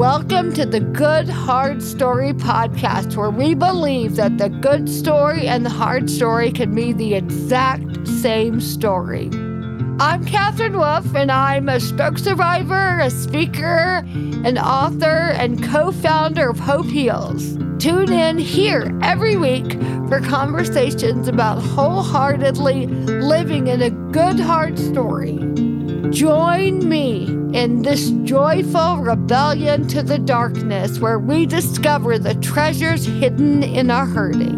Welcome to the Good Hard Story podcast, where we believe that the good story and the hard story can be the exact same story. I'm Catherine Wolf, and I'm a stroke survivor, a speaker, an author, and co-founder of Hope Heals. Tune in here every week for conversations about wholeheartedly living in a good hard story. Join me in this joyful rebellion to the darkness where we discover the treasures hidden in our hurting.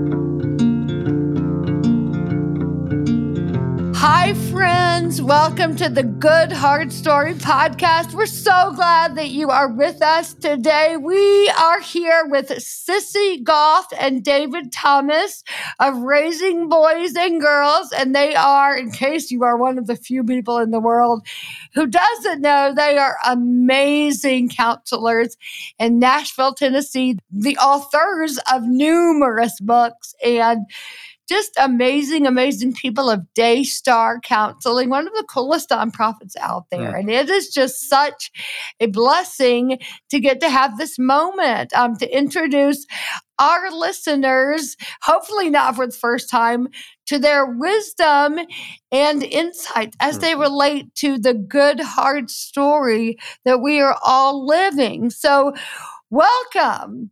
Hi, friends. Welcome to the Good Hard Story podcast. We're so glad that you are with us today. We are here with Sissy Goff and David Thomas of Raising Boys and Girls. And they are, in case you are one of the few people in the world who doesn't know, they are amazing counselors in Nashville, Tennessee, the authors of numerous books and just amazing people of Daystar Counseling, one of the coolest nonprofits out there. And it is just such a blessing to get to have this moment to introduce our listeners, hopefully not for the first time, to their wisdom and insight as they relate to the good, hard story that we are all living. So welcome.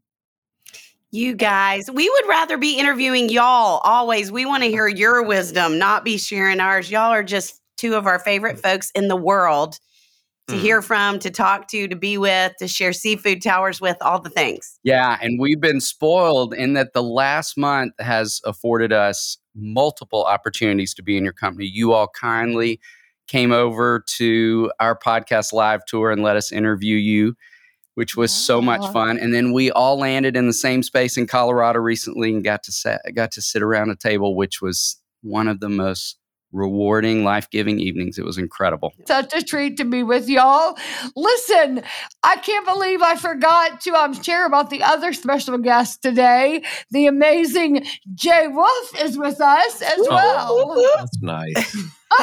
You guys, we would rather be interviewing y'all always. We want to hear your wisdom, not be sharing ours. Y'all are just two of our favorite folks in the world to hear from, to talk to be with, to share seafood towers with, all the things. Yeah, and we've been spoiled in that the last month has afforded us multiple opportunities to be in your company. You all kindly came over to our podcast live tour and let us interview you, which was so much fun. And then we all landed in the same space in Colorado recently and got to sit around a table, which was one of the most rewarding, life-giving evenings. It was incredible. Such a treat to be with y'all. Listen, I can't believe I forgot to share about the other special guest today. The amazing Jay Wolf is with us as well. That's nice.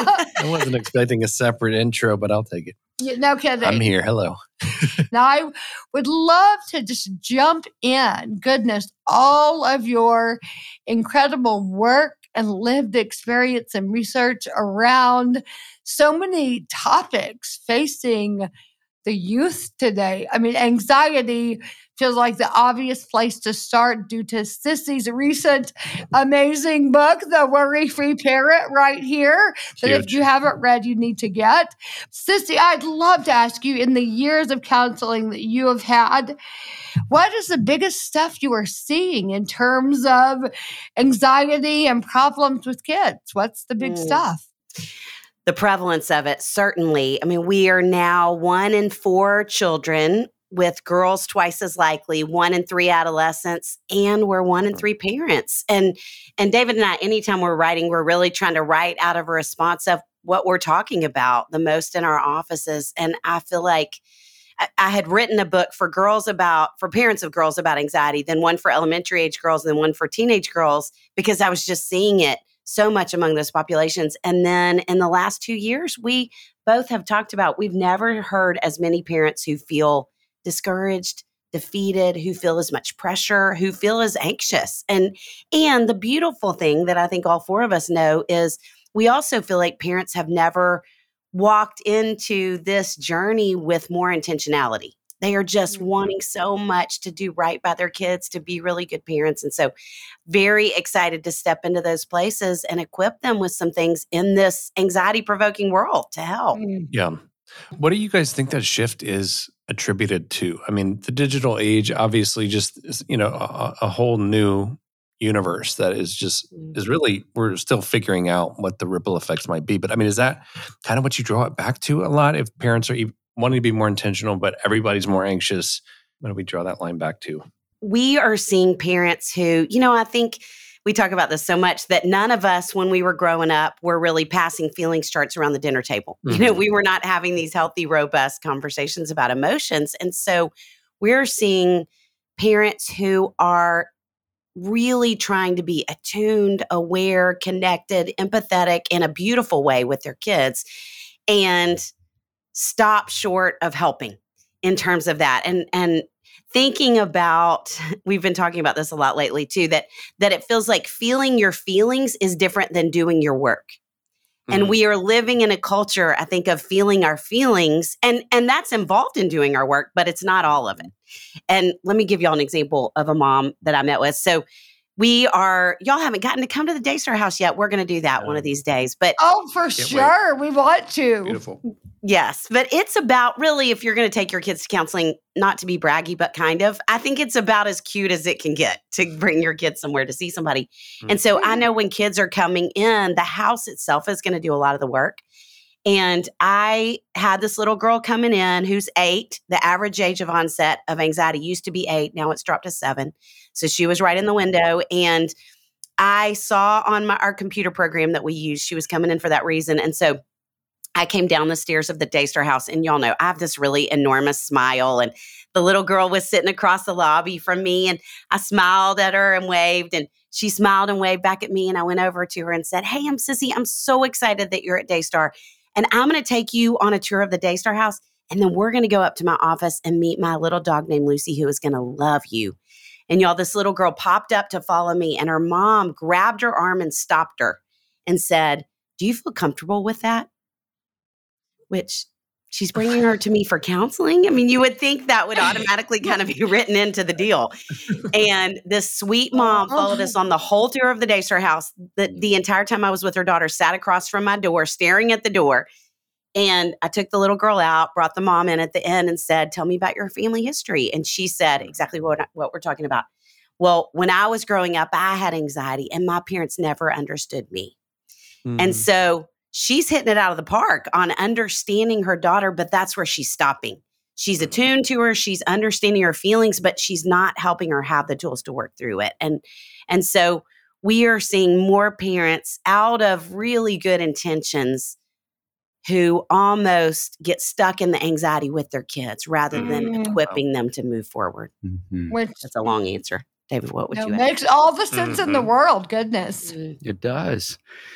I wasn't expecting a separate intro, but I'll take it. No kidding. I'm here. Hello. Now, I would love to just jump in. Goodness, all of your incredible work and lived experience and research around so many topics facing the youth today. I mean, anxiety feels like the obvious place to start due to Sissy's recent amazing book, The Worry-Free Parent, right here. That if you haven't read, you need to get. Sissy, I'd love to ask you, in the years of counseling that you have had, what is the biggest stuff you are seeing in terms of anxiety and problems with kids? What's the big stuff? The prevalence of it, certainly. I mean, we are now 1 in 4 children, with girls twice as likely, 1 in 3 adolescents, and we're 1 in 3 parents. And David and I, anytime we're writing, we're really trying to write out of a response of what we're talking about the most in our offices. And I feel like I had written a book for parents of girls about anxiety, then one for elementary age girls, and then one for teenage girls, because I was just seeing it so much among those populations. And then in the last 2 years, we both have talked about, we've never heard as many parents who feel discouraged, defeated, who feel as much pressure, who feel as anxious. And the beautiful thing that I think all 4 of us know is we also feel like parents have never walked into this journey with more intentionality. They are just wanting so much to do right by their kids, to be really good parents. And so very excited to step into those places and equip them with some things in this anxiety-provoking world to help. Yeah. What do you guys think that shift is attributed to? I mean, the digital age obviously just is, a whole new universe that is really, we're still figuring out what the ripple effects might be. But I mean, is that kind of what you draw it back to a lot? If parents are wanting to be more intentional, but everybody's more anxious, what do we draw that line back to? We are seeing parents who, I think we talk about this so much, that none of us, when we were growing up, were really passing feelings charts around the dinner table. Mm-hmm. We were not having these healthy, robust conversations about emotions. And so we're seeing parents who are really trying to be attuned, aware, connected, empathetic in a beautiful way with their kids, and stop short of helping. in terms of that. And thinking about, we've been talking about this a lot lately too, that it feels like feeling your feelings is different than doing your work. And we are living in a culture, I think, of feeling our feelings, and that's involved in doing our work, but it's not all of it. And let me give y'all an example of a mom that I met with. So y'all haven't gotten to come to the Daystar house yet. We're going to do that one of these days. But for sure. We want to. Beautiful. Yes. But it's about, really, if you're going to take your kids to counseling, not to be braggy, but kind of, I think it's about as cute as it can get to bring your kids somewhere to see somebody. And so I know when kids are coming in, the house itself is going to do a lot of the work. And I had this little girl coming in who's 8. The average age of onset of anxiety used to be 8. Now it's dropped to 7. So she was right in the window. And I saw on our computer program that we use, she was coming in for that reason. And so I came down the stairs of the Daystar house, and y'all know I have this really enormous smile. And the little girl was sitting across the lobby from me, and I smiled at her and waved, and she smiled and waved back at me. And I went over to her and said, "Hey, I'm Sissy. I'm so excited that you're at Daystar. And I'm going to take you on a tour of the Daystar house. And then we're going to go up to my office and meet my little dog named Lucy, who is going to love you." And y'all, this little girl popped up to follow me, and her mom grabbed her arm and stopped her and said, "Do you feel comfortable with that?" Which, she's bringing her to me for counseling. I mean, you would think that would automatically kind of be written into the deal. And this sweet mom followed us on the whole tour of the Daystar house. The entire time I was with her daughter, sat across from my door, staring at the door. And I took the little girl out, brought the mom in at the end and said, "Tell me about your family history." And she said exactly what we're talking about. "Well, when I was growing up, I had anxiety, and my parents never understood me." And so she's hitting it out of the park on understanding her daughter, but that's where she's stopping. She's attuned to her. She's understanding her feelings, but she's not helping her have the tools to work through it. And so we are seeing more parents out of really good intentions who almost get stuck in the anxiety with their kids rather than equipping them to move forward. Which, that's a long answer. David, what would you add? Makes all the sense in the world. Goodness. It does.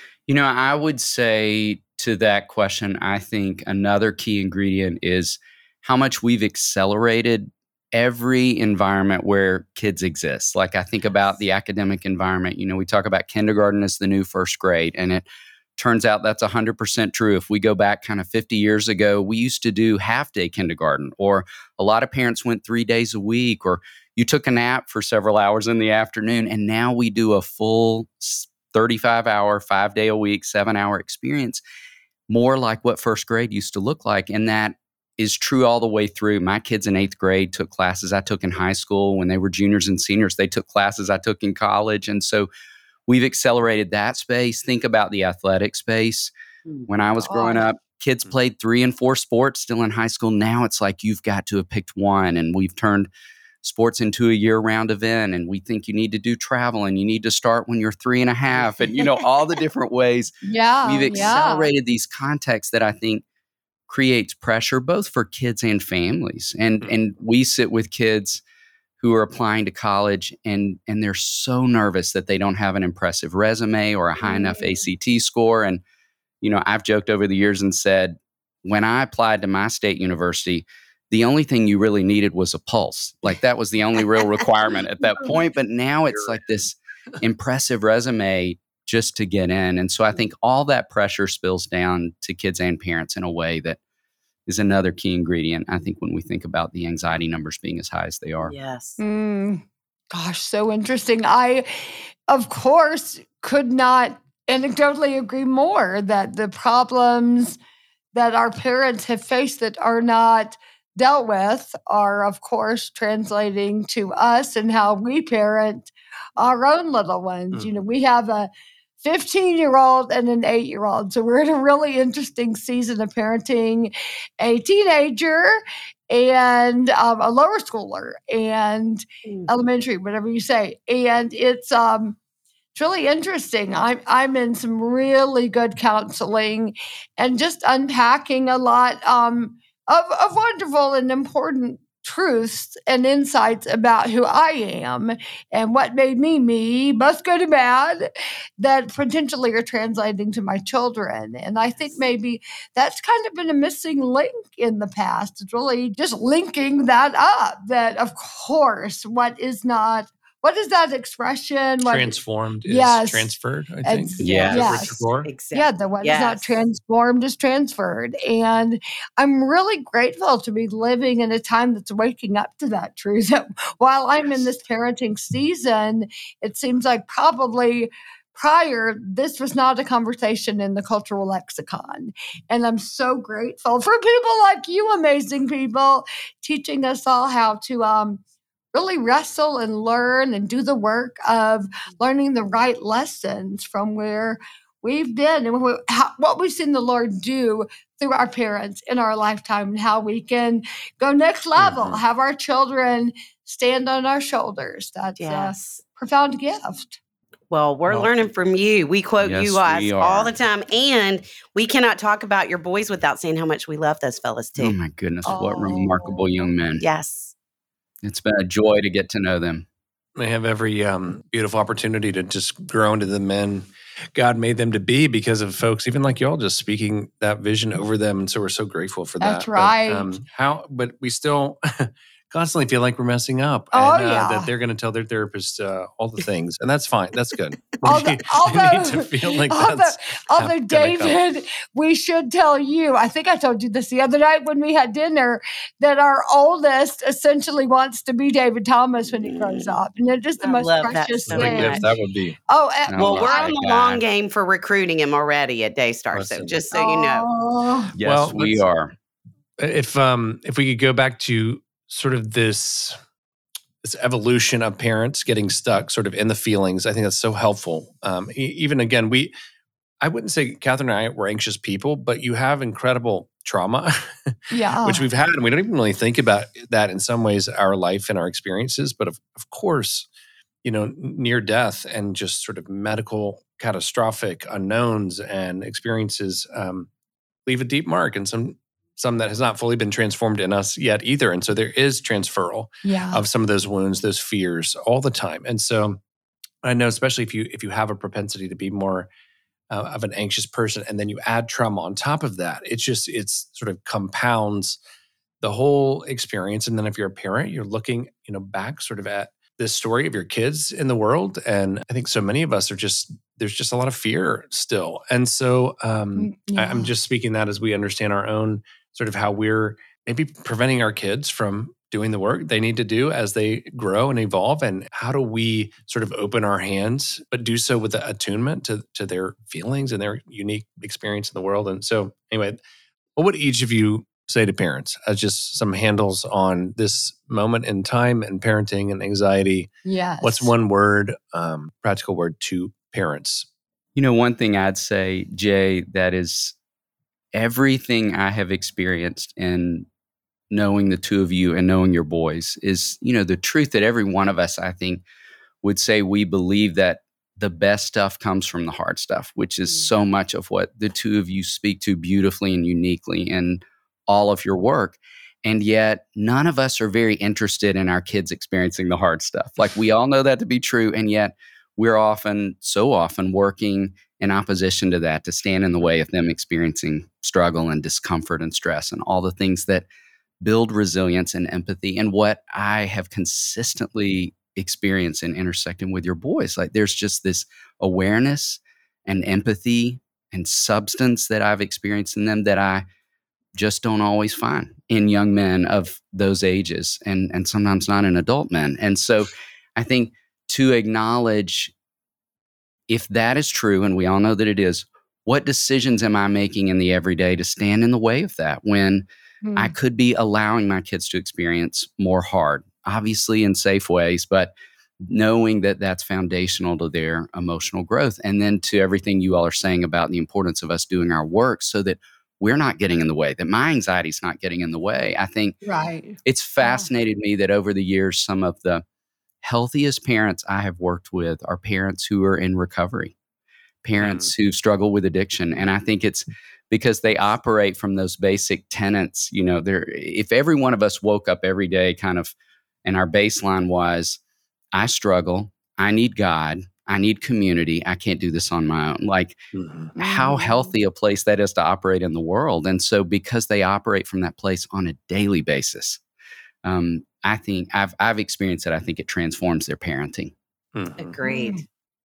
I would say to that question, I think another key ingredient is how much we've accelerated every environment where kids exist. Like I think about the academic environment. We talk about kindergarten as the new first grade, and it turns out that's 100% true. If we go back kind of 50 years ago, we used to do half-day kindergarten, or a lot of parents went 3 days a week, or you took a nap for several hours in the afternoon, and now we do a full 35-hour, 5-day-a-week, 7-hour experience, more like what first grade used to look like. And that is true all the way through. My kids in 8th grade took classes I took in high school. When they were juniors and seniors, they took classes I took in college. And so we've accelerated that space. Think about the athletic space. When I was growing up, kids played 3 and 4 sports still in high school. Now it's like you've got to have picked one, and we've turned sports into a year-round event, and we think you need to do travel, and you need to start when you're 3.5, and all the different ways we've accelerated these contexts that I think creates pressure both for kids and families. And we sit with kids who are applying to college, and they're so nervous that they don't have an impressive resume or a high enough ACT score. And I've joked over the years and said, when I applied to my state university, the only thing you really needed was a pulse. Like that was the only real requirement at that point. But now it's like this impressive resume just to get in. And so I think all that pressure spills down to kids and parents in a way that is another key ingredient, I think, when we think about the anxiety numbers being as high as they are. Yes. Gosh, so interesting. I, of course, could not anecdotally agree more that the problems that our parents have faced that are not dealt with are, of course, translating to us and how we parent our own little ones. We have a 15-year-old and an 8-year-old. So we're in a really interesting season of parenting a teenager and a lower schooler and elementary, whatever you say. And it's really interesting. I'm in some really good counseling and just unpacking a lot of wonderful and important truths and insights about who I am and what made me, both good and bad, that potentially are translating to my children. And I think maybe that's kind of been a missing link in the past. It's really just linking that up, that of course, what is that expression? Transformed is Yes. transferred, I think. Yes. Exactly. Yeah, the what is not transformed is transferred. And I'm really grateful to be living in a time that's waking up to that truth. While I'm in this parenting season, it seems like probably prior, this was not a conversation in the cultural lexicon. And I'm so grateful for people like you, amazing people, teaching us all how to really wrestle and learn and do the work of learning the right lessons from where we've been and what we've seen the Lord do through our parents in our lifetime, and how we can go next level, have our children stand on our shoulders. That's a profound gift. Well, we're learning from you. We quote you guys all the time. And we cannot talk about your boys without saying how much we love those fellas too. Oh my goodness. What remarkable young men. Yes. It's been a joy to get to know them. They have every beautiful opportunity to just grow into the men God made them to be because of folks, even like y'all, just speaking that vision over them. And so we're so grateful for that. That's right. But we still constantly feel like we're messing up. That they're going to tell their therapist all the things. And that's fine. That's good. Although David, David, we should tell you, I think I told you this the other night when we had dinner, that our oldest essentially wants to be David Thomas when he grows up. And it's just the most precious thing. That would be. Well, we're on the long game for recruiting him already at Daystar. So just so you know. Yes, we are. If we could go back to sort of this evolution of parents getting stuck sort of in the feelings, I think that's so helpful. Even again, I wouldn't say Catherine and I were anxious people, but you have incredible trauma, which we've had, and we don't even really think about that in some ways, our life and our experiences. But of course, near death and just sort of medical catastrophic unknowns and experiences leave a deep mark, and some that has not fully been transformed in us yet either. And so there is transferal of some of those wounds, those fears all the time. And so I know, especially if you have a propensity to be more of an anxious person, and then you add trauma on top of that, it's sort of compounds the whole experience. And then if you're a parent, you're looking, back sort of at this story of your kids in the world. And I think so many of us there's just a lot of fear still. And so I'm just speaking that as we understand our own sort of how we're maybe preventing our kids from doing the work they need to do as they grow and evolve. And how do we sort of open our hands, but do so with the attunement to their feelings and their unique experience in the world? And so anyway, what would each of you say to parents as just some handles on this moment in time and parenting and anxiety? Yes. What's one word, practical word to parents? One thing I'd say, Jay, that is everything I have experienced in knowing the two of you and knowing your boys is, the truth that every one of us, I think, would say we believe that the best stuff comes from the hard stuff, which is so much of what the two of you speak to beautifully and uniquely in all of your work. And yet none of us are very interested in our kids experiencing the hard stuff. Like, we all know that to be true. And yet we're so often working in opposition to that, to stand in the way of them experiencing struggle and discomfort and stress and all the things that build resilience and empathy. And what I have consistently experienced in intersecting with your boys, like, there's just this awareness and empathy and substance that I've experienced in them that I just don't always find in young men of those ages, and sometimes not in adult men. And so I think to acknowledge, if that is true, and we all know that it is, what decisions am I making in the everyday to stand in the way of that when I could be allowing my kids to experience more hard, obviously in safe ways, but knowing that that's foundational to their emotional growth. And then to everything you all are saying about the importance of us doing our work so that we're not getting in the way, that my anxiety is not getting in the way. I think it's fascinated me that over the years, some of the healthiest parents I have worked with are parents who are in recovery, parents who struggle with addiction. And I think it's because they operate from those basic tenets. If every one of us woke up every day and our baseline was, I struggle, I need God, I need community, I can't do this on my own. How healthy a place that is to operate in the world. And so because they operate from that place on a daily basis, I think I've experienced it. I think it transforms their parenting. Agreed.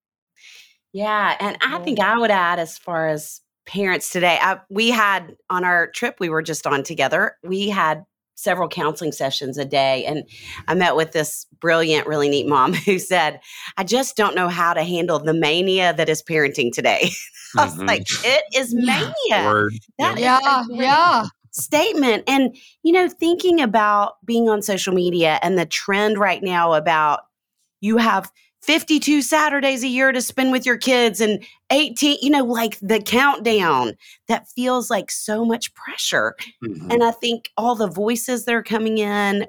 Yeah. And I think I would add, as far as parents today, we had on our trip we were just on together, we had several counseling sessions a day. And I met with this brilliant, really neat mom who said, I just don't know how to handle the mania that is parenting today. I was like, it is mania. Word. That is a great statement. And, thinking about being on social media and the trend right now about you have 52 Saturdays a year to spend with your kids and 18, like the countdown, that feels like so much pressure. And I think all the voices that are coming in,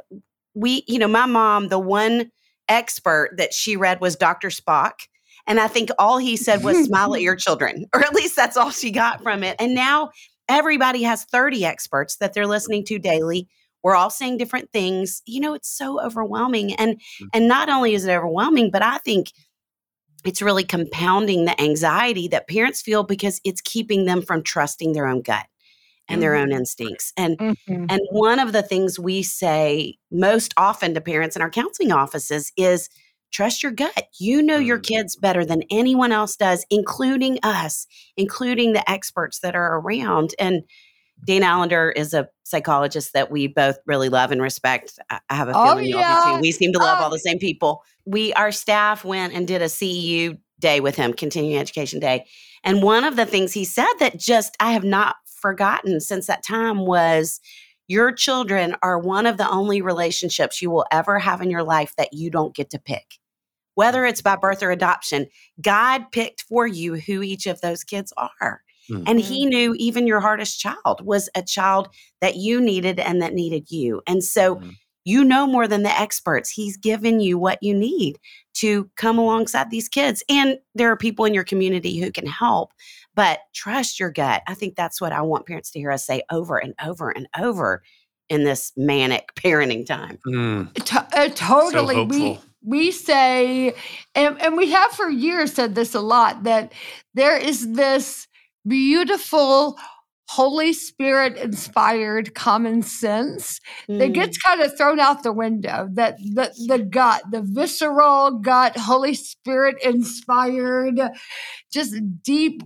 my mom, the one expert that she read was Dr. Spock. And I think all he said was smile at your children, or at least that's all she got from it. And now everybody has 30 experts that they're listening to daily. We're all saying different things. It's so overwhelming. And not only is it overwhelming, but I think it's really compounding the anxiety that parents feel because it's keeping them from trusting their own gut and their own instincts. And one of the things we say most often to parents in our counseling offices is trust your gut. Your kids better than anyone else does, including us, including the experts that are around. And Dana Allender is a psychologist that we both really love and respect. I have a feeling you all do too. We seem to love all the same people. Our staff went and did a CEU day with him, Continuing Education Day. And one of the things he said that just I have not forgotten since that time was, your children are one of the only relationships you will ever have in your life that you don't get to pick. Whether it's by birth or adoption, God picked for you who each of those kids are. And he knew even your hardest child was a child that you needed and that needed you. And so more than the experts. He's given you what you need to come alongside these kids. And there are people in your community who can help, but trust your gut. I think that's what I want parents to hear us say over and over and over in this manic parenting time. Totally. So hopeful. We say, and we have for years said this a lot, that there is this beautiful Holy Spirit inspired common sense that gets kind of thrown out the window. That the gut, the visceral gut, Holy Spirit inspired, just deep,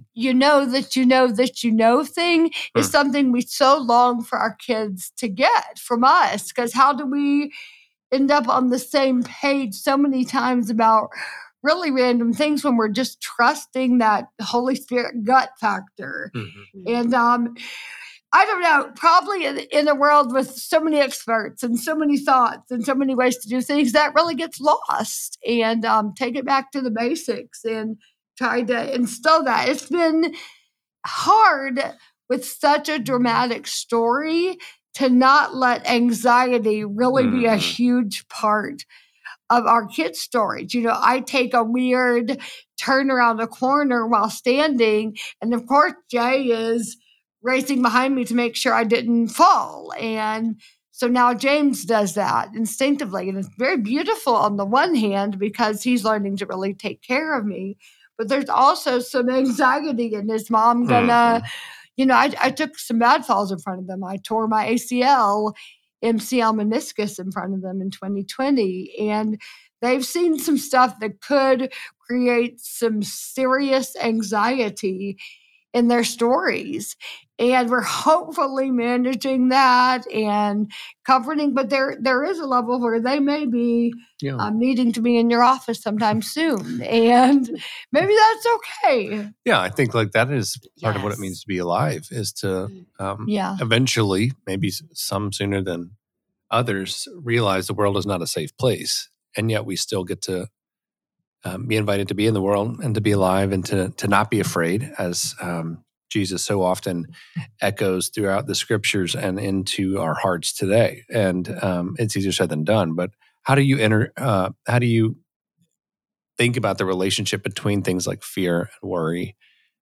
thing is something we so long for our kids to get from us. Because how do we end up on the same page so many times about really random things when we're just trusting that Holy Spirit gut factor? And I don't know, probably in a world with so many experts and so many thoughts and so many ways to do things, that really gets lost. And take it back to the basics and try to instill that. It's been hard with such a dramatic story to not let anxiety really be a huge part of our kids' stories. I take a weird turn around a corner while standing, and of course Jay is racing behind me to make sure I didn't fall. And so now James does that instinctively, and it's very beautiful on the one hand because he's learning to really take care of me, but there's also some anxiety, and is mom gonna, I took some bad falls in front of them. I tore my ACL, MCL meniscus in front of them in 2020. And they've seen some stuff that could create some serious anxiety in their stories. And we're hopefully managing that and comforting, but there is a level where they may be needing to be in your office sometime soon. And maybe that's okay. Yeah, I think that is part of what it means to be alive, is to eventually, maybe some sooner than others, realize the world is not a safe place. And yet we still get to be invited to be in the world and to be alive and to not be afraid, as Jesus so often echoes throughout the scriptures and into our hearts today. And it's easier said than done. But how do you think about the relationship between things like fear and worry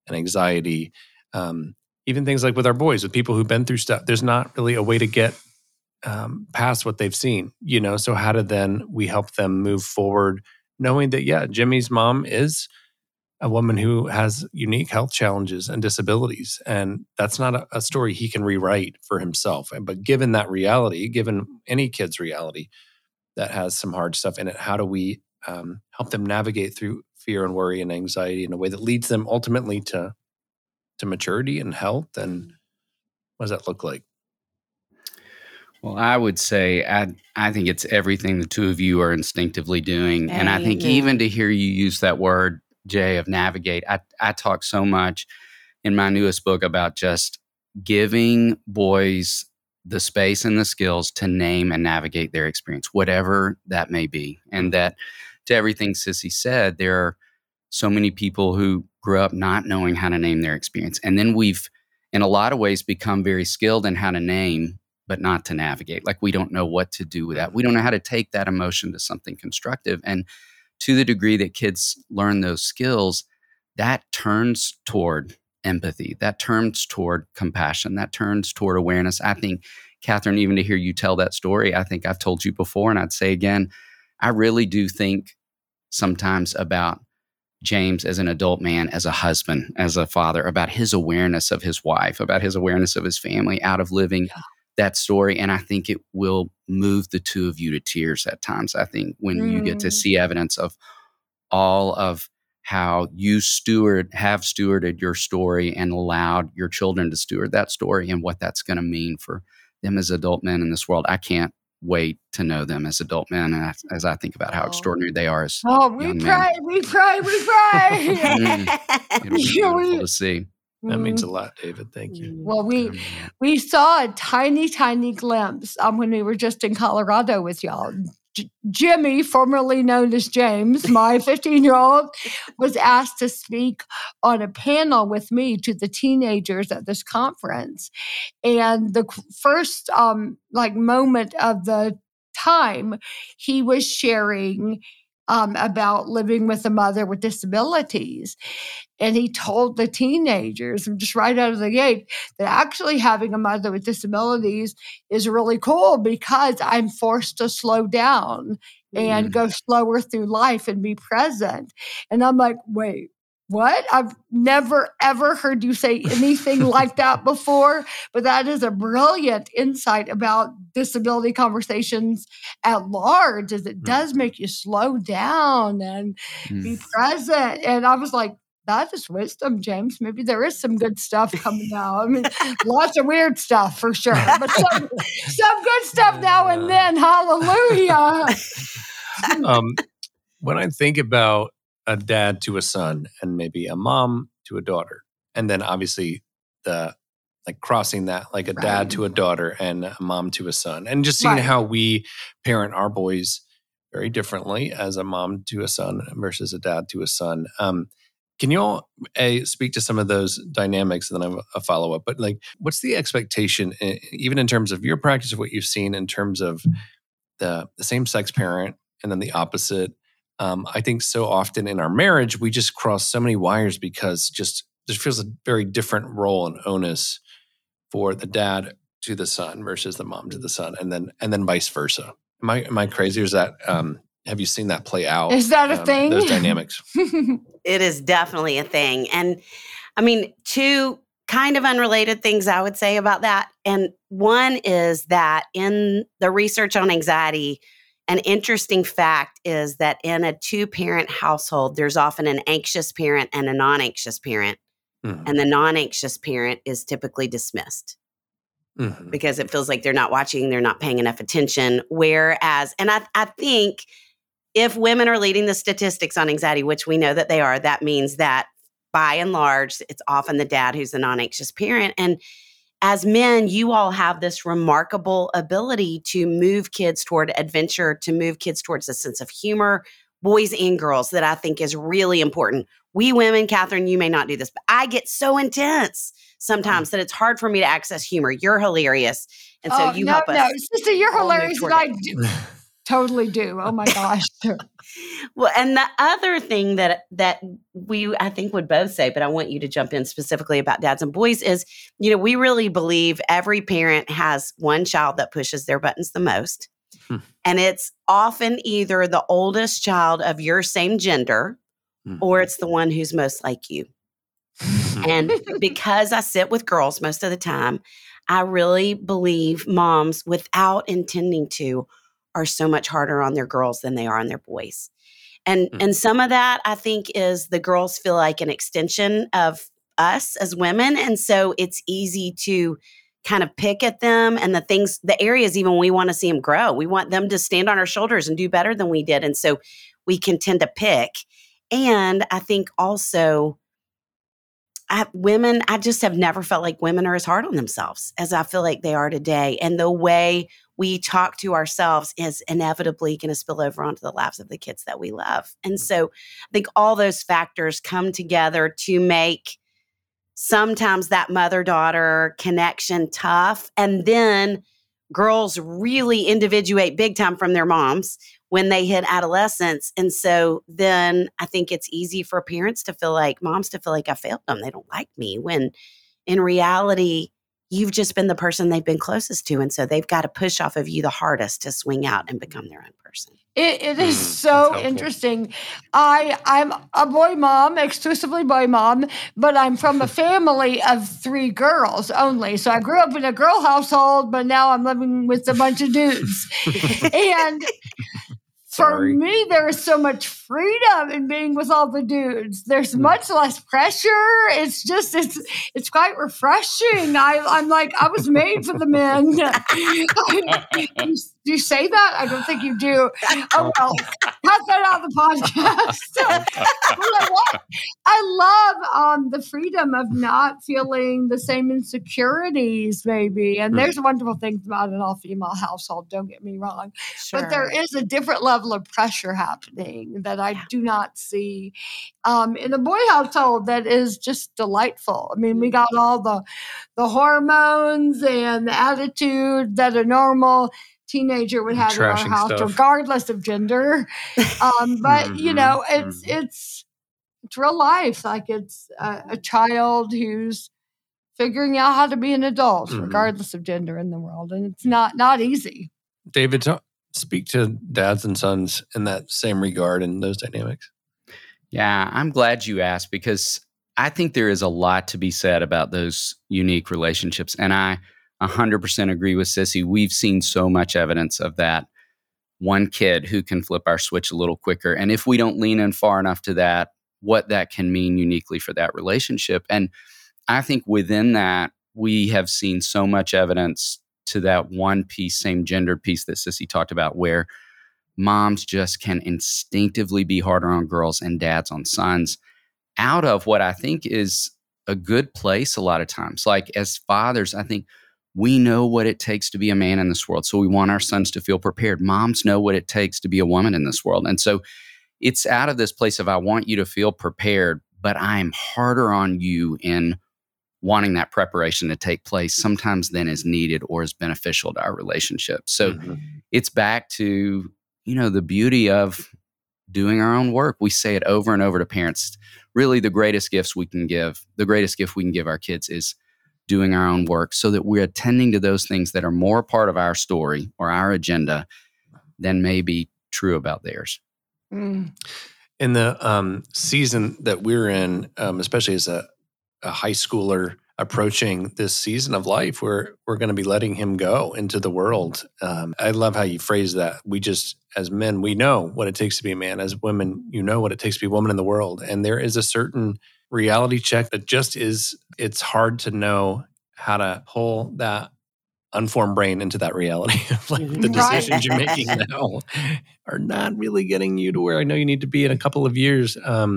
and anxiety. Even things like with our boys, with people who've been through stuff, there's not really a way to get past what they've seen, So how do then we help them move forward, knowing that, Jimmy's mom is a woman who has unique health challenges and disabilities, and that's not a story he can rewrite for himself. But given that reality, given any kid's reality that has some hard stuff in it, how do we help them navigate through fear and worry and anxiety in a way that leads them ultimately to maturity and health? And what does that look like? Well, I would say I think it's everything the two of you are instinctively doing. And I think even to hear you use that word, Jay, of navigate, I talk so much in my newest book about just giving boys the space and the skills to name and navigate their experience, whatever that may be. And that, to everything Sissy said, there are so many people who grew up not knowing how to name their experience. And then we've, in a lot of ways, become very skilled in how to name, but not to navigate. Like, we don't know what to do with that. We don't know how to take that emotion to something constructive. And to the degree that kids learn those skills, that turns toward empathy, that turns toward compassion, that turns toward awareness. I think, Catherine, even to hear you tell that story, I think I've told you before, and I'd say again, I really do think sometimes about James as an adult man, as a husband, as a father, about his awareness of his wife, about his awareness of his family, out of living that story. And I think it will move the two of you to tears at times. I think when you get to see evidence of all of how you have stewarded your story and allowed your children to steward that story, and what that's going to mean for them as adult men in this world. I can't wait to know them as adult men, and as I think about how extraordinary they are as young men. We pray. It'll be beautiful to see. That means a lot, David. Thank you. Well, we saw a tiny glimpse when we were just in Colorado with y'all. Jimmy, formerly known as James, my 15-year-old, was asked to speak on a panel with me to the teenagers at this conference. And the first moment of the time, he was sharing about living with a mother with disabilities. And he told the teenagers, just right out of the gate, that actually having a mother with disabilities is really cool because I'm forced to slow down and go slower through life and be present. And I'm like, wait, what? I've never, ever heard you say anything like that before, but that is a brilliant insight about disability conversations at large, as it does make you slow down and be present. And I was like, that is wisdom, James. Maybe there is some good stuff coming out. I mean, lots of weird stuff for sure, but some good stuff now and then. Hallelujah. When I think about a dad to a son and maybe a mom to a daughter, and then obviously crossing that, like a dad to a daughter and a mom to a son, and just seeing how we parent our boys very differently as a mom to a son versus a dad to a son. Can you all speak to some of those dynamics, and then I have a follow-up? But what's the expectation, even in terms of your practice, of what you've seen in terms of the same-sex parent and then the opposite? I think so often in our marriage, we just cross so many wires because there feels a very different role and onus for the dad to the son versus the mom to the son, and then vice versa. Am I crazy, or is that have you seen that play out? Is that a thing? Those dynamics. It is definitely a thing. And I mean, two kind of unrelated things I would say about that. And one is that in the research on anxiety, an interesting fact is that in a two-parent household, there's often an anxious parent and a non-anxious parent. Mm-hmm. And the non-anxious parent is typically dismissed because it feels like they're not watching, they're not paying enough attention. Whereas, and I think if women are leading the statistics on anxiety, which we know that they are, that means that by and large, it's often the dad who's the non-anxious parent. And as men, you all have this remarkable ability to move kids toward adventure, to move kids towards a sense of humor, boys and girls, that I think is really important. We women, Catherine, you may not do this, but I get so intense sometimes that it's hard for me to access humor. You're hilarious. And so you help us. No, sister, you're hilarious. And I totally do. Oh my gosh. Well, and the other thing that we, I think, would both say, but I want you to jump in specifically about dads and boys is, we really believe every parent has one child that pushes their buttons the most. And it's often either the oldest child of your same gender or it's the one who's most like you. And because I sit with girls most of the time, I really believe moms, without intending to, are so much harder on their girls than they are on their boys. And some of that, I think, is the girls feel like an extension of us as women. And so it's easy to kind of pick at them and the areas even we want to see them grow. We want them to stand on our shoulders and do better than we did. And so we can tend to pick. And I think also I just have never felt like women are as hard on themselves as I feel like they are today. And the way we talk to ourselves is inevitably going to spill over onto the lives of the kids that we love. And so I think all those factors come together to make sometimes that mother-daughter connection tough. And then girls really individuate big time from their moms when they hit adolescence. And so then I think it's easy for moms to feel like I failed them. They don't like me, when in reality, you've just been the person they've been closest to. And so they've got to push off of you the hardest to swing out and become their own person. It is so interesting. I'm a boy mom, exclusively boy mom, but I'm from a family of 3 girls only. So I grew up in a girl household, but now I'm living with a bunch of dudes. And for me, there is so much freedom in being with all the dudes. There's much less pressure. It's just, it's quite refreshing. I'm like, I was made for the men. Do you say that? I don't think you do. Oh, well, cut that out of the podcast. I love the freedom of not feeling the same insecurities, maybe. And there's wonderful things about an all-female household, don't get me wrong. Sure. But there is a different level of pressure happening that I do not see in a boy household that is just delightful. I mean, we got all the hormones and the attitude that a normal teenager would have in our house, regardless of gender. But it's real life. Like it's a child who's figuring out how to be an adult, regardless of gender in the world, and it's not easy. David, speak to dads and sons in that same regard and those dynamics. Yeah, I'm glad you asked, because I think there is a lot to be said about those unique relationships, and I 100% agree with Sissy. We've seen so much evidence of that one kid who can flip our switch a little quicker. And if we don't lean in far enough to that, what that can mean uniquely for that relationship. And I think within that, we have seen so much evidence to that one piece, same gender piece that Sissy talked about, where moms just can instinctively be harder on girls and dads on sons out of what I think is a good place a lot of times. Like as fathers, I think we know what it takes to be a man in this world. So we want our sons to feel prepared. Moms know what it takes to be a woman in this world. And so it's out of this place of, I want you to feel prepared, but I'm harder on you in wanting that preparation to take place sometimes than is needed or is beneficial to our relationship. So it's back to, the beauty of doing our own work. We say it over and over to parents. Really, the greatest gift we can give our kids is doing our own work, so that we're attending to those things that are more part of our story or our agenda than may be true about theirs. In the season that we're in, especially as a high schooler approaching this season of life where we're going to be letting him go into the world. I love how you phrase that. We just, as men, we know what it takes to be a man. As women, you know what it takes to be a woman in the world. And there is a certain reality check that just is, it's hard to know how to pull that unformed brain into that reality. Like the decisions you're making now are not really getting you to where I know you need to be in a couple of years.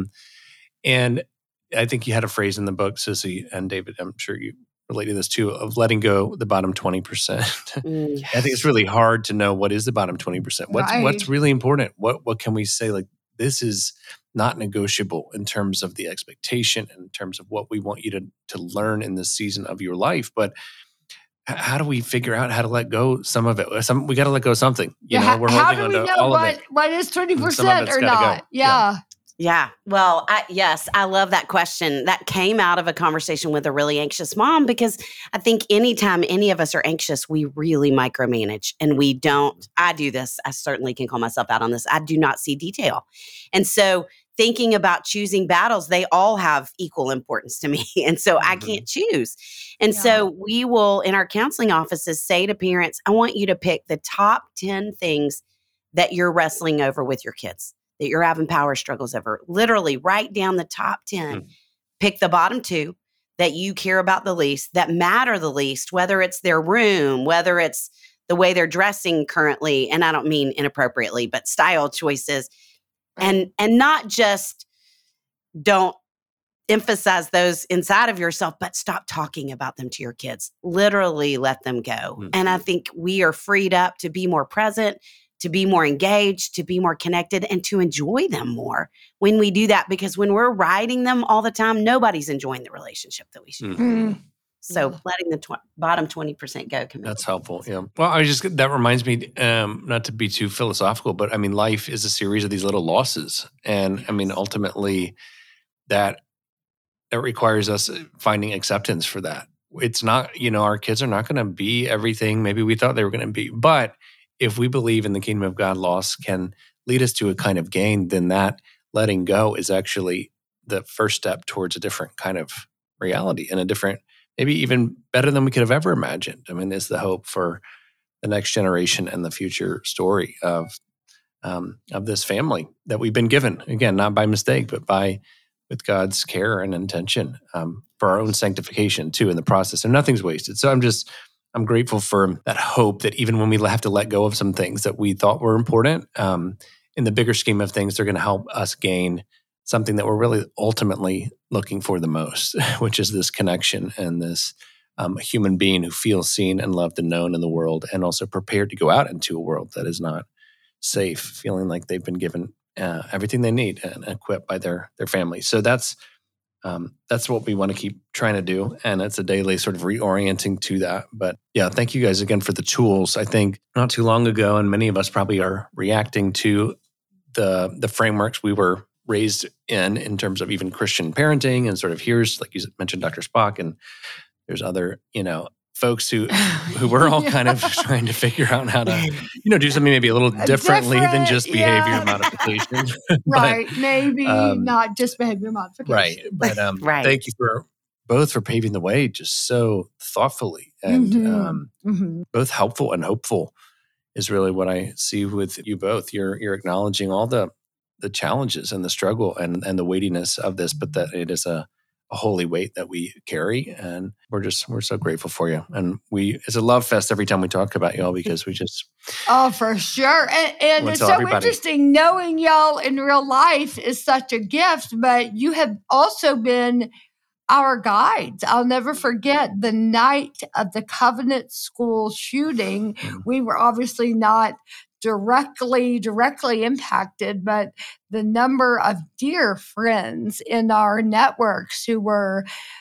And I think you had a phrase in the book, Sissy and David, I'm sure you relate to this too, of letting go the bottom 20%. I think it's really hard to know what is the bottom 20%. What's really important? What can we say? Like, this is not negotiable in terms of the expectation, in terms of what we want you to learn in this season of your life. But how do we figure out how to let go some of it? We got to let go of something. We're how holding do on we to know all of it. what is 20% it's or gotta not? go. Yeah. Yeah. Well, yes, I love that question. That came out of a conversation with a really anxious mom, because I think anytime any of us are anxious, we really micromanage, and we don't. I do this. I certainly can call myself out on this. I do not see detail. And so thinking about choosing battles, they all have equal importance to me. And so I can't choose. And so we will, in our counseling offices, say to parents, I want you to pick the top 10 things that you're wrestling over with your kids, that you're having power struggles over. Literally write down the top 10, pick the bottom 2 that you care about the least, that matter the least, whether it's their room, whether it's the way they're dressing currently. And I don't mean inappropriately, but style choices. Right. And not just don't emphasize those inside of yourself, but stop talking about them to your kids. Literally let them go. And I think we are freed up to be more present, to be more engaged, to be more connected, and to enjoy them more when we do that. Because when we're riding them all the time, nobody's enjoying the relationship that we should. So letting the bottom 20% go. That's helpful. Yeah. Well, that reminds me, not to be too philosophical, but I mean, life is a series of these little losses. And I mean, ultimately that requires us finding acceptance for that. It's not, our kids are not going to be everything maybe we thought they were going to be, but if we believe in the kingdom of God, loss can lead us to a kind of gain, then that letting go is actually the first step towards a different kind of reality, and a different, maybe even better than we could have ever imagined. I mean, is the hope for the next generation and the future story of this family that we've been given. Again, not by mistake, but with God's care and intention for our own sanctification too in the process. And nothing's wasted. So I'm grateful for that hope that even when we have to let go of some things that we thought were important, in the bigger scheme of things, they're going to help us gain something that we're really ultimately looking for the most, which is this connection and this human being who feels seen and loved and known in the world, and also prepared to go out into a world that is not safe, feeling like they've been given everything they need and equipped by their family. So that's what we want to keep trying to do. And it's a daily sort of reorienting to that. But yeah, thank you guys again for the tools. I think not too long ago, and many of us probably are reacting to the frameworks we were raised in terms of even Christian parenting, and sort of here's, like you mentioned, Dr. Spock, and there's other, folks who were all kind of trying to figure out how to, do something maybe a little differently than just behavior modification. Right. Maybe not just behavior modification. Right. But thank you both for paving the way just so thoughtfully, and both helpful and hopeful is really what I see with you both. You're acknowledging all the challenges and the struggle and the weightiness of this, but that it is a holy weight that we carry, and we're so grateful for you. And it's a love fest every time we talk about y'all, because we just for sure. And it's so interesting knowing y'all in real life is such a gift, but you have also been our guides. I'll never forget the night of the Covenant School shooting. We were obviously not directly impacted, but the number of dear friends in our networks who were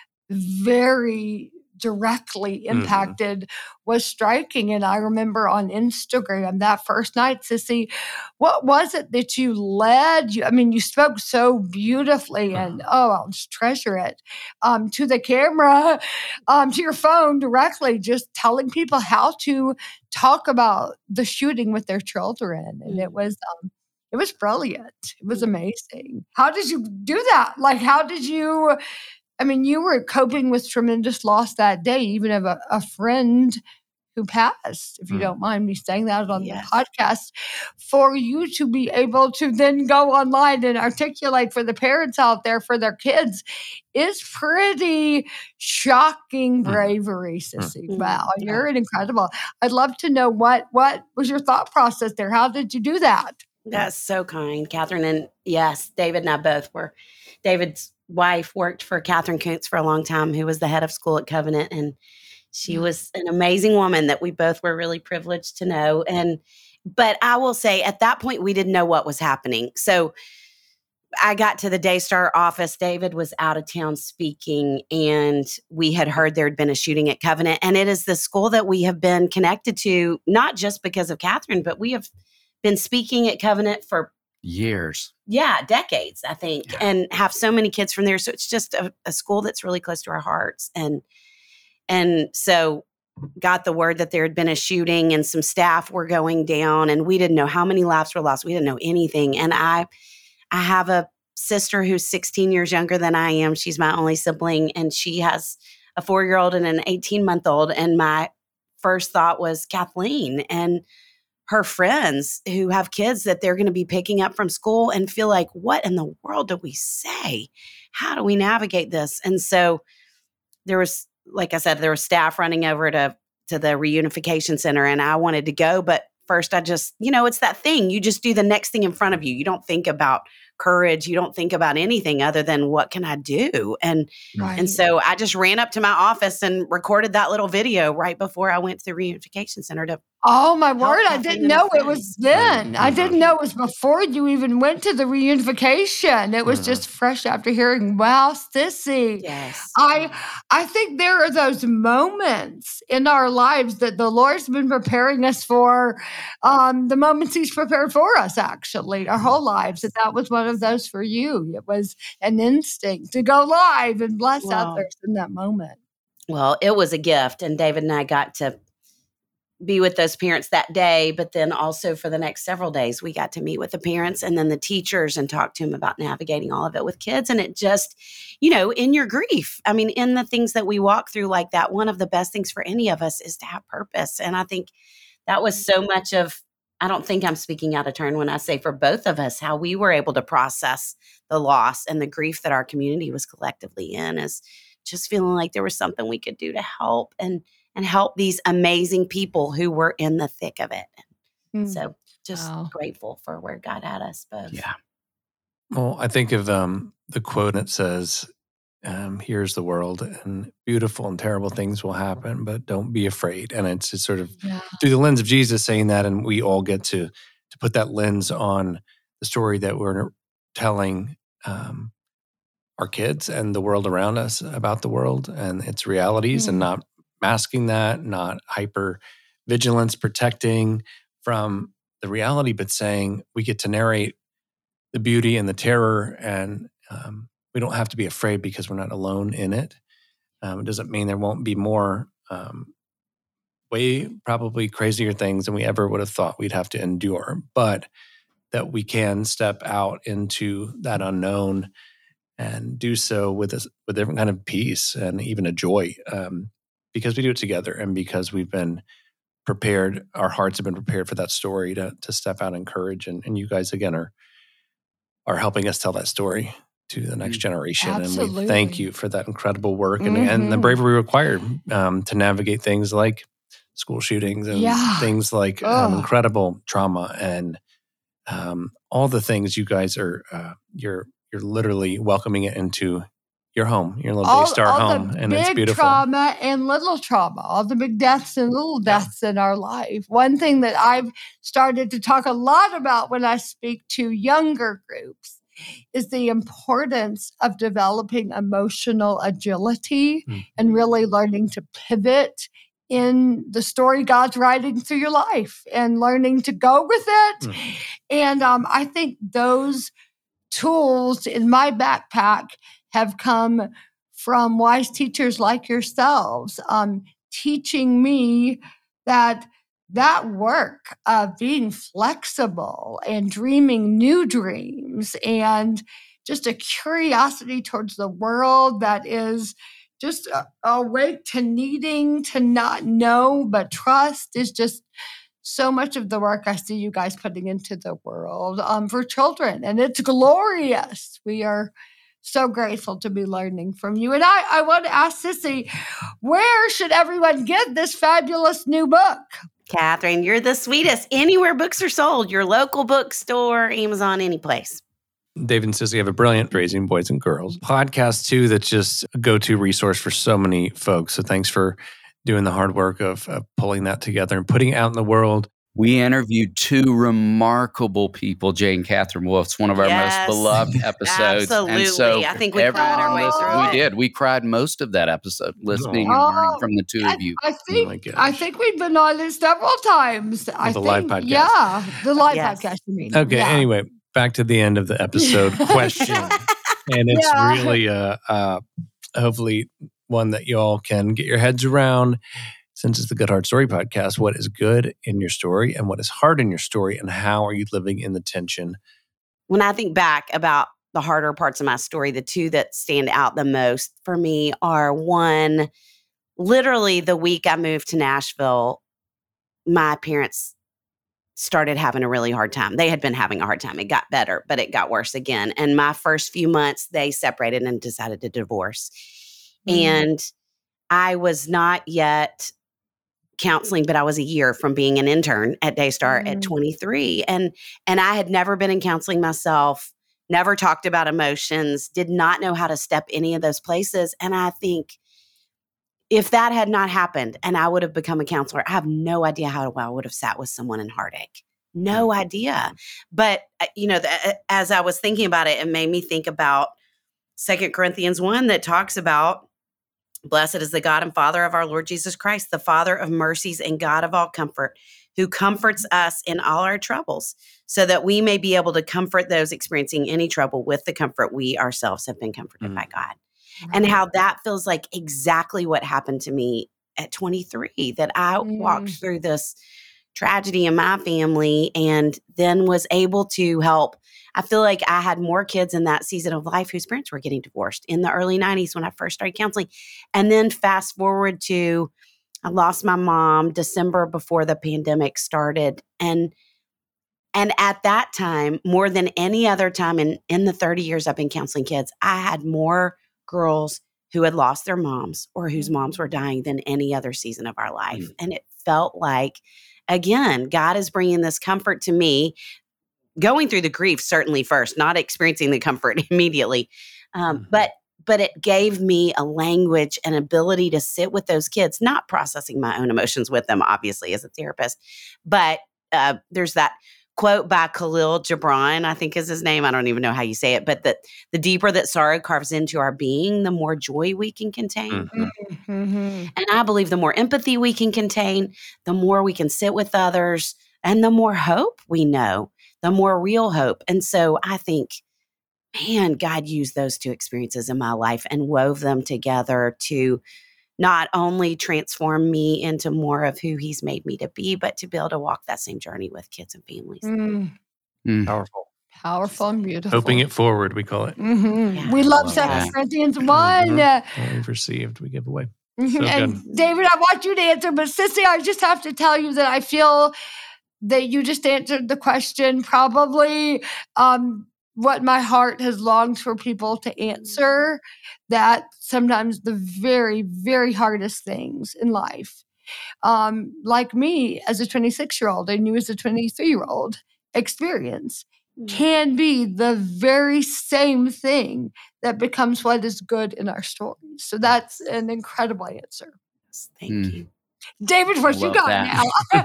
very directly impacted was striking. And I remember on Instagram that first night, Sissy, what was it that you led? You spoke so beautifully, and I'll just treasure it, to the camera, to your phone directly, just telling people how to talk about the shooting with their children. And it was brilliant. It was amazing. How did you do that? Like, how did you... you were coping with tremendous loss that day, even of a friend who passed, if you don't mind me saying that on the podcast. For you to be able to then go online and articulate for the parents out there for their kids is pretty shocking bravery, Sissy. Wow, you're incredible. I'd love to know what was your thought process there? How did you do that? That's so kind, Catherine. And yes, David and I both were. David's wife worked for Catherine Kuntz for a long time, who was the head of school at Covenant. And she was an amazing woman that we both were really privileged to know. But I will say at that point, we didn't know what was happening. So I got to the Daystar office. David was out of town speaking, and we had heard there had been a shooting at Covenant. And it is the school that we have been connected to, not just because of Catherine, but we have been speaking at Covenant for years. Yeah, decades, I think, and have so many kids from there. So it's just a school that's really close to our hearts. And so got the word that there had been a shooting and some staff were going down, and we didn't know how many lives were lost. We didn't know anything. And I have a sister who's 16 years younger than I am. She's my only sibling, and she has a 4-year-old and an 18-month-old. And my first thought was Kathleen and her friends who have kids that they're going to be picking up from school and feel like, what in the world do we say? How do we navigate this? And so there was, like I said, there was staff running over to the reunification center, and I wanted to go. But first I just, it's that thing. You just do the next thing in front of you. You don't think about courage. You don't think about anything other than what can I do? And so I just ran up to my office and recorded that little video right before I went to the reunification center to. Oh my word. I didn't know it was then. I didn't know it was before you even went to the reunification. It was just fresh after hearing, wow, Sissy. Yes. I think there are those moments in our lives that the Lord's been preparing us for, the moments he's prepared for us, actually, our whole lives. And that was one of those for you. It was an instinct to go live and bless others in that moment. Well, it was a gift. And David and I got to be with those parents that day, but then also for the next several days, we got to meet with the parents and then the teachers and talk to them about navigating all of it with kids. And it just, in your grief, in the things that we walk through like that, one of the best things for any of us is to have purpose. And I think that was so much of, I don't think I'm speaking out of turn when I say for both of us, how we were able to process the loss and the grief that our community was collectively in, is just feeling like there was something we could do to help and help these amazing people who were in the thick of it. So just grateful for where God had us both. Yeah. Well, I think of the quote that says, here's the world, and beautiful and terrible things will happen, but don't be afraid. And it's just sort of through the lens of Jesus saying that, and we all get to put that lens on the story that we're telling our kids and the world around us about the world and its realities, and not masking that, not hyper vigilance, protecting from the reality, but saying we get to narrate the beauty and the terror, and we don't have to be afraid because we're not alone in it. It doesn't mean there won't be more way probably crazier things than we ever would have thought we'd have to endure, but that we can step out into that unknown and do so with a different kind of peace and even a joy, because we do it together and because we've been prepared, our hearts have been prepared for that story to step out in courage. And you guys, again, are helping us tell that story to the next generation. Absolutely. And we thank you for that incredible work and the bravery required to navigate things like school shootings and things like incredible trauma and all the things you guys are, you're literally welcoming it into your home, your little Daystar home, and it's beautiful. Big trauma and little trauma, all the big deaths and little deaths in our life. One thing that I've started to talk a lot about when I speak to younger groups is the importance of developing emotional agility and really learning to pivot in the story God's writing through your life and learning to go with it. And I think those tools in my backpack have come from wise teachers like yourselves, teaching me that work of being flexible and dreaming new dreams and just a curiosity towards the world that is just awake to needing to not know but trust is just so much of the work I see you guys putting into the world for children. And it's glorious. We are so grateful to be learning from you. And I want to ask Sissy, where should everyone get this fabulous new book? Catherine, you're the sweetest. Anywhere books are sold, your local bookstore, Amazon, any place. David and Sissy have a brilliant Raising Boys and Girls podcast too that's just a go-to resource for so many folks. So thanks for doing the hard work of pulling that together and putting it out in the world. We interviewed two remarkable people, Jay and Catherine Wolf's one of our most beloved episodes. Absolutely. And so I think we cried our way through we it. did. We cried most of that episode, listening and learning from the two of you. I think we've been on it several times. Live podcast. Yeah, the live podcast, you mean. Okay, yeah. Anyway, back to the end of the episode question. And it's really, hopefully, one that you all can get your heads around. Since it's the Good Hard Story podcast, what is good in your story and what is hard in your story, and how are you living in the tension? When I think back about the harder parts of my story, the two that stand out the most for me are one, literally the week I moved to Nashville, my parents started having a really hard time. They had been having a hard time. It got better, but it got worse again. And my first few months, they separated and decided to divorce. And I was not yet counseling, but I was a year from being an intern at Daystar at 23. And I had never been in counseling myself, never talked about emotions, did not know how to step any of those places. And I think if that had not happened and I would have become a counselor, I have no idea how I would have sat with someone in heartache. No idea. But, as I was thinking about it, it made me think about 2 Corinthians 1 that talks about, blessed is the God and Father of our Lord Jesus Christ, the Father of mercies and God of all comfort, who comforts us in all our troubles, so that we may be able to comfort those experiencing any trouble with the comfort we ourselves have been comforted by God. And how that feels like exactly what happened to me at 23, that I walked through this tragedy in my family and then was able to help. I feel like I had more kids in that season of life whose parents were getting divorced in the early 90s when I first started counseling. And then fast forward to, I lost my mom December before the pandemic started. And at that time, more than any other time in the 30 years I've been counseling kids, I had more girls who had lost their moms or whose moms were dying than any other season of our life. And it felt like, again, God is bringing this comfort to me, going through the grief, certainly first, not experiencing the comfort immediately. But it gave me a language and ability to sit with those kids, not processing my own emotions with them, obviously, as a therapist. But there's that quote by Khalil Gibran, I think is his name. I don't even know how you say it, but that the deeper that sorrow carves into our being, the more joy we can contain. And I believe the more empathy we can contain, the more we can sit with others, and the more hope we know, the more real hope. And so I think, man, God used those two experiences in my life and wove them together to not only transform me into more of who he's made me to be, but to be able to walk that same journey with kids and families. Powerful and beautiful. Hoping it forward, we call it. Yeah. We love 2 Corinthians 1. What we've received, we give away. So and David, I want you to answer, but Sissy, I just have to tell you that I feel that you just answered the question probably what my heart has longed for people to answer, that sometimes the very, very hardest things in life, like me as a 26-year-old and you as a 23-year-old experience, can be the very same thing that becomes what is good in our stories. So that's an incredible answer. Thank you. David, what you got now?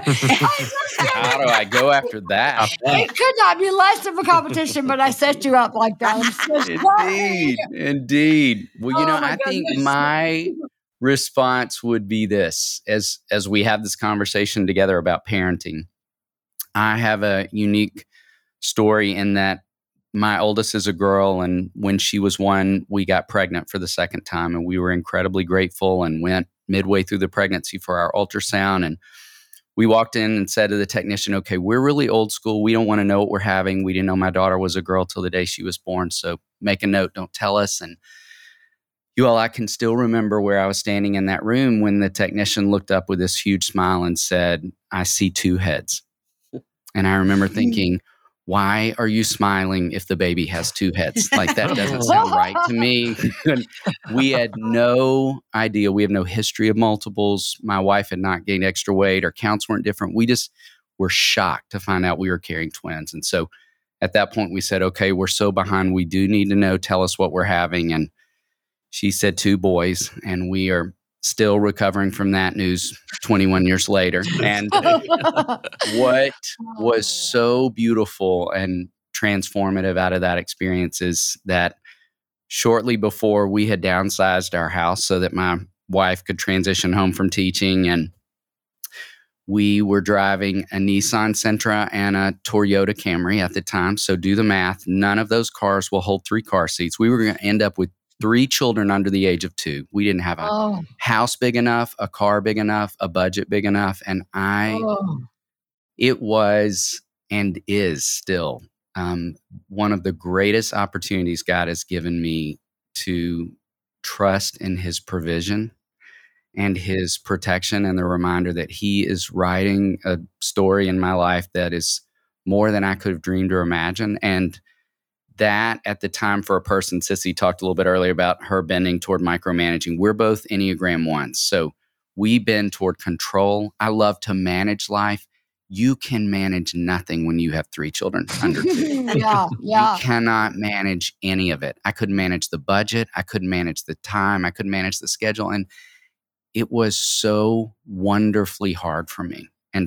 How do I go after that? It could not be less of a competition, but I set you up like that. Indeed. Well, I think my response would be this, as we have this conversation together about parenting. I have a unique story in that my oldest is a girl, and when she was 1, we got pregnant for the second time, and we were incredibly grateful and went midway through the pregnancy for our ultrasound. And we walked in and said to the technician, okay, we're really old school. We don't want to know what we're having. We didn't know my daughter was a girl till the day she was born. So make a note, don't tell us. And I can still remember where I was standing in that room when the technician looked up with this huge smile and said, I see 2 heads. And I remember thinking, why are you smiling if the baby has 2 heads? Like, that doesn't sound right to me. We had no idea. We have no history of multiples. My wife had not gained extra weight. Our counts weren't different. We just were shocked to find out we were carrying twins. And so at that point we said, okay, we're so behind. We do need to know. Tell us what we're having. And she said 2 boys. And we are still recovering from that news 21 years later. And what was so beautiful and transformative out of that experience is that shortly before we had downsized our house so that my wife could transition home from teaching, and we were driving a Nissan Sentra and a Toyota Camry at the time. So do the math. None of those cars will hold 3 car seats. We were going to end up with 3 children under the age of 2. We didn't have a house big enough, a car big enough, a budget big enough. And it was and is still one of the greatest opportunities God has given me to trust in his provision and his protection, and the reminder that he is writing a story in my life that is more than I could have dreamed or imagined. And that at the time for a person, Sissy talked a little bit earlier about her bending toward micromanaging. We're both Enneagram 1s. So we bend toward control. I love to manage life. You can manage nothing when you have 3 children under 2. You cannot manage any of it. I couldn't manage the budget. I couldn't manage the time. I couldn't manage the schedule. And it was so wonderfully hard for me. And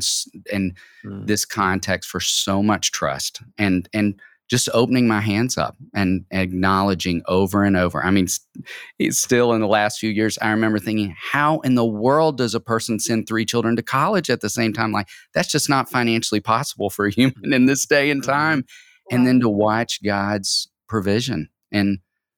this context for so much trust and just opening my hands up and acknowledging over and over. I mean, it's still in the last few years, I remember thinking, how in the world does a person send 3 children to college at the same time? Like, that's just not financially possible for a human in this day and time. And then to watch God's provision and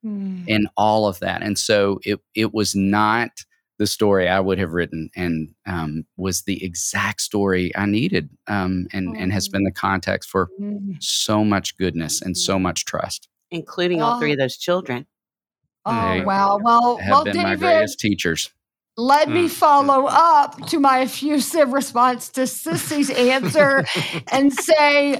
all of that. And so it was not the story I would have written, and was the exact story I needed, and has been the context for so much goodness and so much trust. Including all 3 of those children. Oh, wow. Well, have been David, my greatest teachers. Let me follow up to my effusive response to Sissy's answer and say,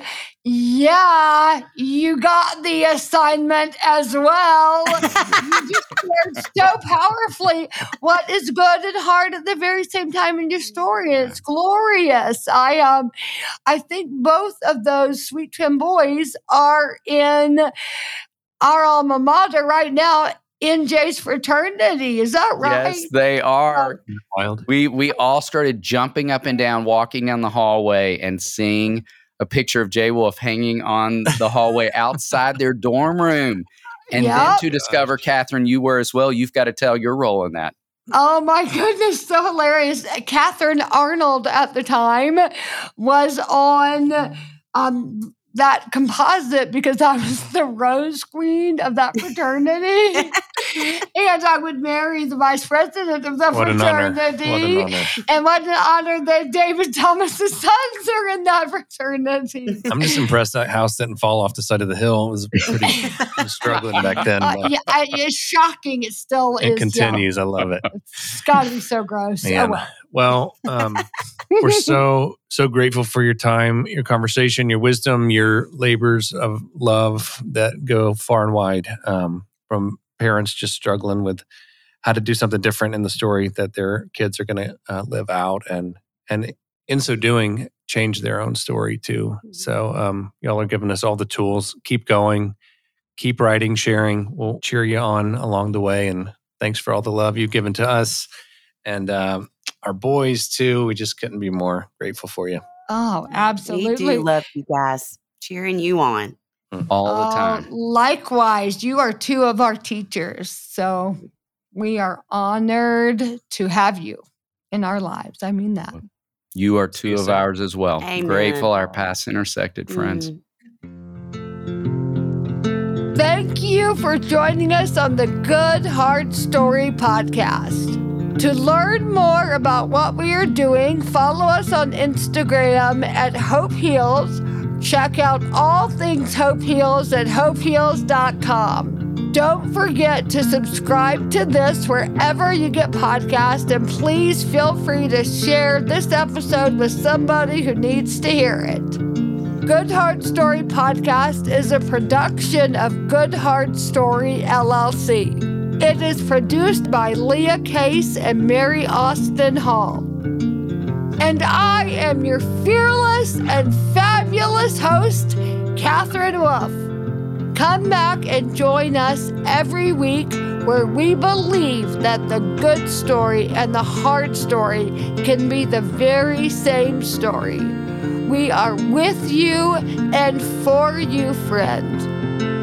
yeah, you got the assignment as well. You just shared so powerfully what is good and hard at the very same time in your story. It's glorious. I think both of those sweet twin boys are in our alma mater right now, NJ's fraternity. Is that right? Yes, they are. Wild. We all started jumping up and down, walking down the hallway, and seeing a picture of Jay Wolf hanging on the hallway outside their dorm room. And then to discover, Catherine, you were as well. You've got to tell your role in that. Oh my goodness, so hilarious. Catherine Arnold at the time was on that composite because I was the Rose Queen of that fraternity. And I would marry the vice president of the fraternity. And what an honor that David Thomas's sons are in that fraternity. I'm just impressed that house didn't fall off the side of the hill. It was pretty struggling back then. It's shocking. It still is. It continues. I love it. It's got to be so gross. Man. Well, we're so grateful for your time, your conversation, your wisdom, your labors of love that go far and wide, from parents just struggling with how to do something different in the story that their kids are going to live out, and in so doing, change their own story too. So y'all are giving us all the tools. Keep going, keep writing, sharing. We'll cheer you on along the way, and thanks for all the love you've given to us. And our boys too. We just couldn't be more grateful for you. Oh, absolutely. We do love you guys. Cheering you on. All the time. Likewise, you are 2 of our teachers. So we are honored to have you in our lives. I mean that. You are 2 of ours as well. Amen. Grateful our paths intersected, friends. Thank you for joining us on the Good Hard Story podcast. To learn more about what we are doing, follow us on Instagram at Hope Heals. Check out all things Hope Heals at hopeheals.com. Don't forget to subscribe to this wherever you get podcasts, and please feel free to share this episode with somebody who needs to hear it. Good Hard Story Podcast is a production of Good Hard Story, LLC. It is produced by Leah Case and Mary Austin Hall. And I am your fearless and fabulous host, Catherine Wolf. Come back and join us every week where we believe that the good story and the hard story can be the very same story. We are with you and for you, friend.